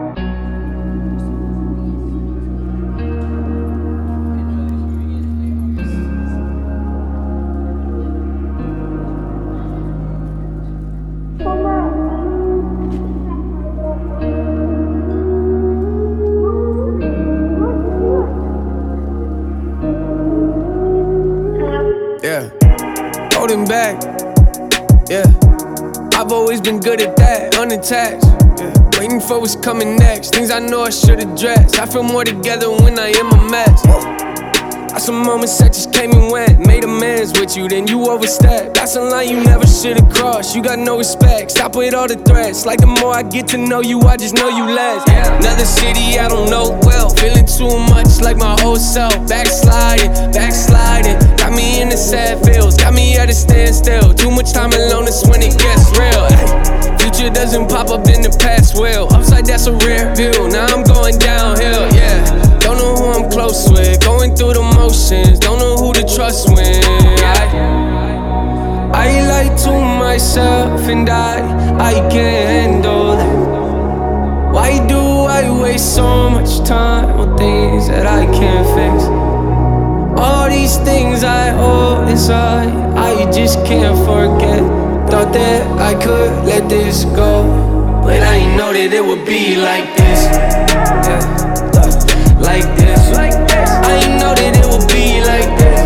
Yeah, holding back. Yeah, I've always been good at that, unattached. Yeah, waiting for what's coming next. Things I know I should address. I feel more together when I am a mess. Got some moments that just came and went. Made amends with you, then you overstepped. That's a line you never should've crossed. You got no respect, stop with all the threats. Like the more I get to know you, I just know you less. Another city I don't know well. Feeling too much like my old self. Backsliding, backsliding. Got me in the sad feels, got me at a standstill. Too much time alone, that's when it gets real. Ay, future doesn't pop up in the past will. Upside, that's a rare view. Now I'm going downhill, yeah. Don't know who I'm close with, going through the motions. Don't know who to trust when I lie to myself and I can't handle it. Why do I waste so much time on things that I can't fix? All these things I hold inside, I just can't forget. Thought that I could let this go, but I ain't know that it would be like this. Yeah. Like this, I ain't know that it would be like this.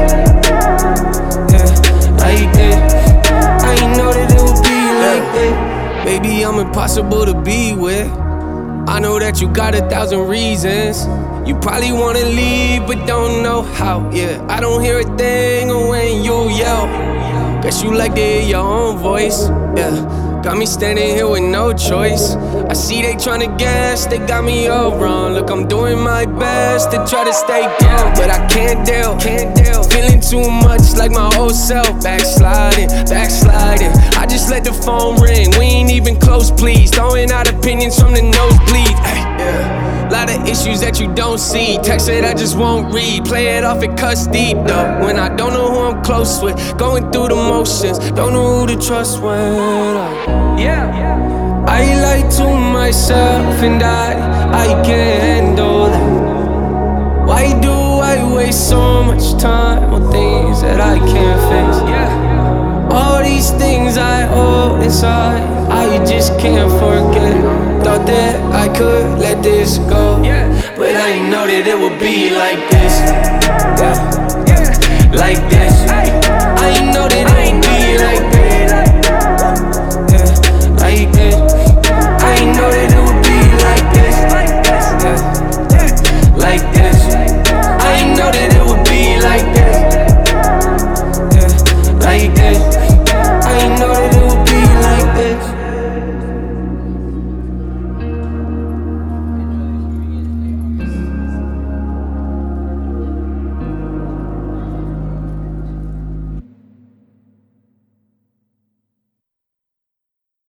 Yeah, like this, I ain't know that it would be like this. Baby, I'm impossible to be with. I know that you got 1,000 reasons. You probably wanna leave, but don't know how. Yeah, I don't hear a thing when you yell. Guess you like to hear your own voice. Yeah. Got me standing here with no choice. I see they tryna guess, they got me all wrong. Look, I'm doing my best to try to stay calm, but I can't deal. Feeling too much like my old self. Backsliding. I just let the phone ring, we ain't even close, please. Throwing out opinions from the nosebleeds. Yeah. Lot of issues that you don't see. Text that I just won't read. Play it off, it cuts deep though. When I don't know who I'm close with, going through the motions. Don't know who to trust when I lie to myself and I can't handle it. Why do I waste so much time on things that I can't fix? All these things I hold inside, I just can't forget. Thought that I could let this go, but I ain't know that it would be like this. Yeah. Like